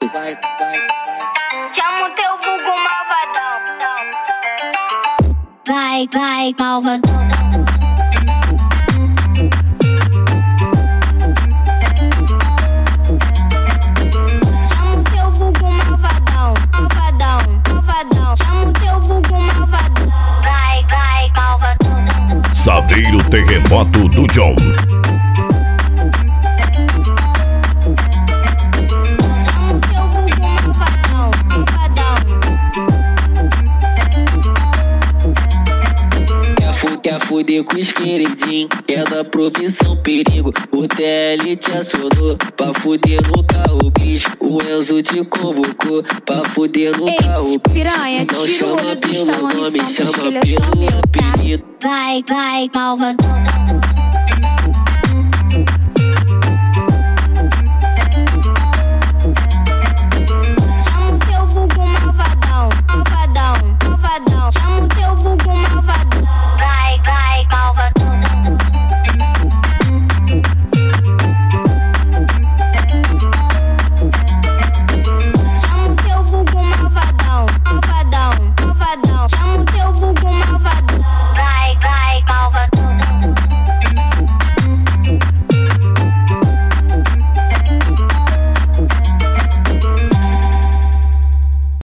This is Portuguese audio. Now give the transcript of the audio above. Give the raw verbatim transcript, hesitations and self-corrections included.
vai, vai, vai. Chama o teu vulgo malvadão. Vai, vai, malvadão. Chama o teu vulgo malvadão, malvadão, malvadão. Chama o teu vulgo malvadão. Vai, vai, malvadão. Saveiro Terremoto do John. Quer fuder com os queridinhos, é da profissão perigo. O T L te acionou pra fuder no carro, bicho. O Enzo te convocou pra fuder no Ei, carro, piranha, bicho. Não tira o chama olho do pelo Stallone nome, Santos, que chama ele é só pelo meu, tá? apelido. Vai, vai, malvadão.